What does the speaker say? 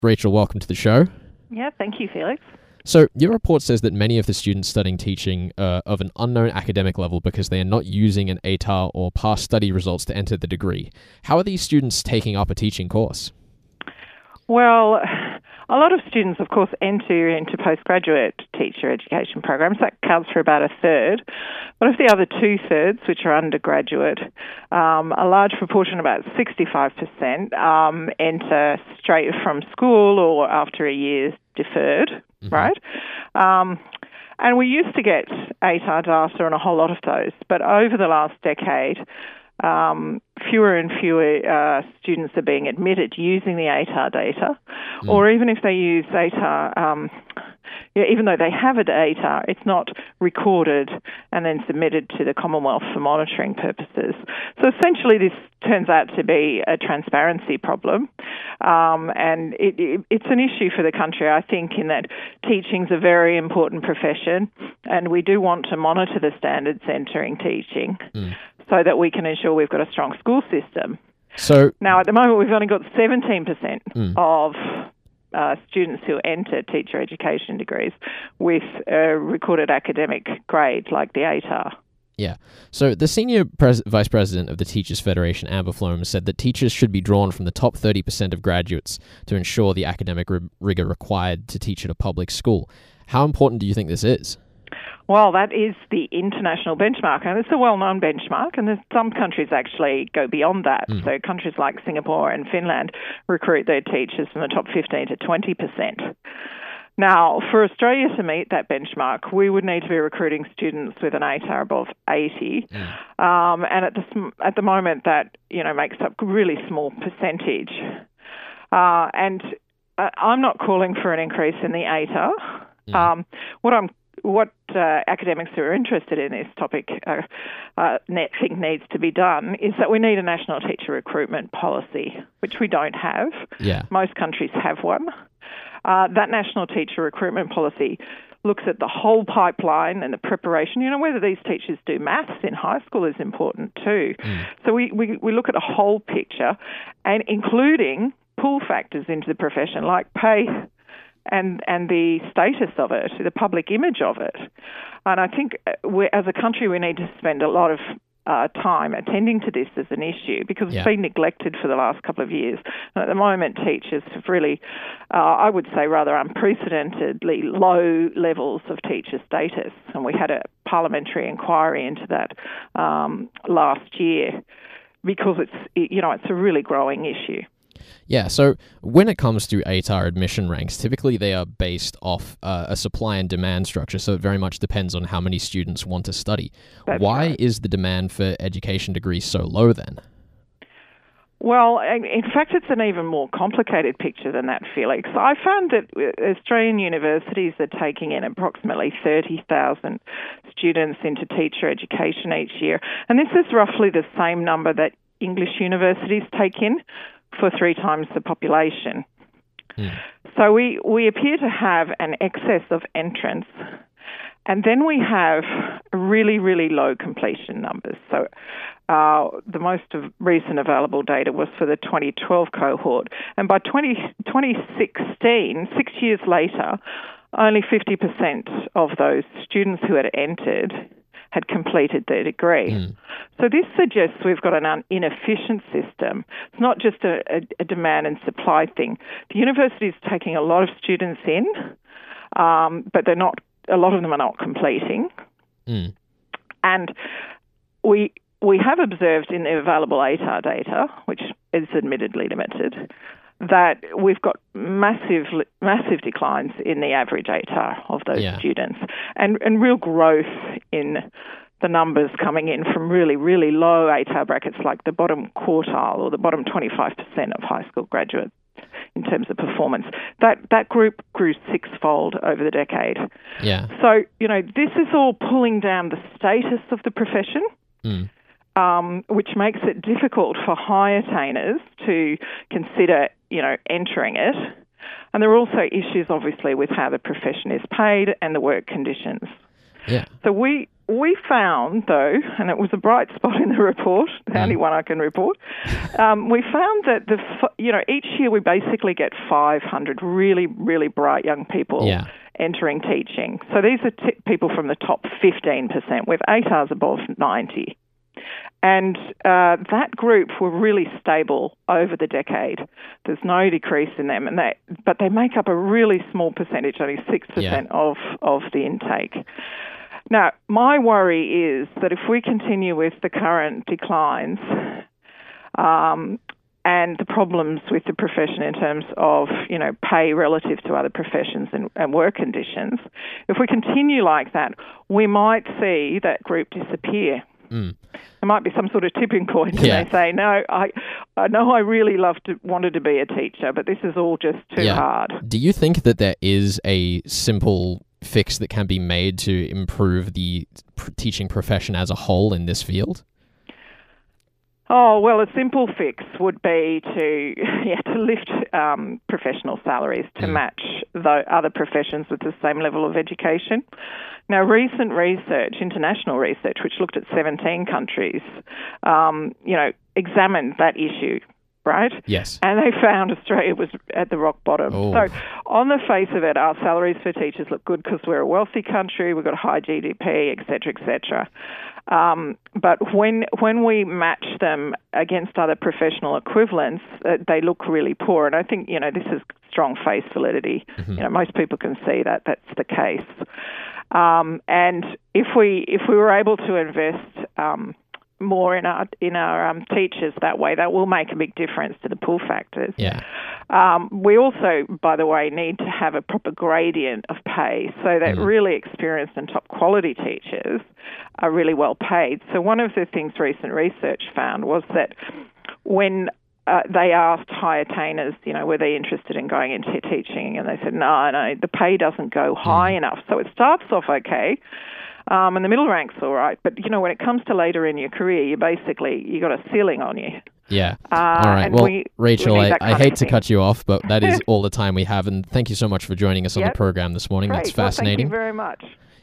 Rachel, welcome to the show. Yeah, thank you, Felix. So, your report says that many of the students studying teaching are of an unknown academic level because they are not using an ATAR or past study results to enter the degree. How are these students taking up a teaching course? Well, a lot of students, of course, enter into postgraduate teacher education programs. That counts for about a third. But of the other two-thirds, which are undergraduate, a large proportion, about 65%, enter straight from school or after a year deferred, right? And we used to get ATAR data on a whole lot of those, but over the last decade, fewer and fewer students are being admitted using the ATAR data, or even if they use ATAR, even though they have a ATAR, it's not recorded and then submitted to the Commonwealth for monitoring purposes. So essentially this turns out to be a transparency problem, and it's an issue for the country, I think, in that teaching's a very important profession, and we do want to monitor the standards entering teaching so that we can ensure we've got a strong school system. So now, at the moment, we've only got 17% of students who enter teacher education degrees with a recorded academic grade like the ATAR. Yeah. So the senior vice president of the Teachers Federation, Amber Floem, said that teachers should be drawn from the top 30% of graduates to ensure the academic rigor required to teach at a public school. How important do you think this is? Well, that is the international benchmark, and it's a well-known benchmark, and some countries actually go beyond that. So countries like Singapore and Finland recruit their teachers from the top 15 to 20%. Now, for Australia to meet that benchmark, we would need to be recruiting students with an ATAR above 80, and at the moment that makes up a really small percentage. And I'm not calling for an increase in the ATAR. What academics who are interested in this topic think needs to be done is that we need a national teacher recruitment policy, which we don't have. Yeah. Most countries have one. That national teacher recruitment policy looks at the whole pipeline and the preparation. Whether these teachers do maths in high school is important too. So we look at a whole picture, and including pull factors into the profession like pay and the status of it, the public image of it. And I think as a country we need to spend a lot of time attending to this as an issue because it's been neglected for the last couple of years. And at the moment teachers have really, I would say rather unprecedentedly low levels of teacher status. And we had a parliamentary inquiry into that last year because it's a really growing issue. Yeah, so when it comes to ATAR admission ranks, typically they are based off a supply and demand structure, so it very much depends on how many students want to study. Why is the demand for education degrees so low then? Well, in fact, it's an even more complicated picture than that, Felix. I found that Australian universities are taking in approximately 30,000 students into teacher education each year, and this is roughly the same number that English universities take in for 3 times the population. So we appear to have an excess of entrants, and then we have really, really low completion numbers. So the most recent available data was for the 2012 cohort, and by 2016, 6 years later, only 50% of those students who had entered had completed their degree. So this suggests we've got an inefficient system. It's not just a demand and supply thing. The university is taking a lot of students in, but a lot of them are not completing. And we have observed in the available ATAR data, which is admittedly limited, that we've got massive declines in the average ATAR of those students, and real growth in the numbers coming in from really, really low ATAR brackets like the bottom quartile or the bottom 25% of high school graduates in terms of performance. That group grew 6-fold over the decade. Yeah. So, this is all pulling down the status of the profession. Which makes it difficult for high attainers to consider, entering it. And there are also issues, obviously, with how the profession is paid and the work conditions. Yeah. So we we found, though, and it was a bright spot in the report, the only one I can report, we found that each year we basically get 500 really, really bright young people entering teaching. So these are people from the top 15%, with ATARs above 90. And that group were really stable over the decade. There's no decrease in them, but they make up a really small percentage, only 6% of the intake. Now, my worry is that if we continue with the current declines and the problems with the profession in terms of, pay relative to other professions and work conditions, if we continue like that, we might see that group disappear. There might be some sort of tipping point, and they say, "No, I know I really wanted to be a teacher, but this is all just too hard." Do you think that there is a simple fix that can be made to improve the teaching profession as a whole in this field? Oh, well, a simple fix would be to lift professional salaries to match the other professions with the same level of education. Now, recent research, international research, which looked at 17 countries, examined that issue, right? Yes. And they found Australia was at the rock bottom. Oh. So on the face of it, our salaries for teachers look good because we're a wealthy country, we've got a high GDP, et cetera. But when we match them against other professional equivalents, they look really poor. And I think, this is strong face validity. Mm-hmm. Most people can see that that's the case. And if we were able to invest more in our teachers that way, that will make a big difference to the pull factors. Yeah. We also, by the way, need to have a proper gradient of pay so that really experienced and top quality teachers are really well paid. So one of the things recent research found was that when they asked high attainers, were they interested in going into teaching, and they said, no, the pay doesn't go high enough. So it starts off okay. And the middle rank's all right. But, when it comes to later in your career, you got a ceiling on you. Yeah. All right. Well, Rachel, I hate to cut you off, but that is all the time we have. And thank you so much for joining us on the program this morning. Great. That's fascinating. Well, thank you very much.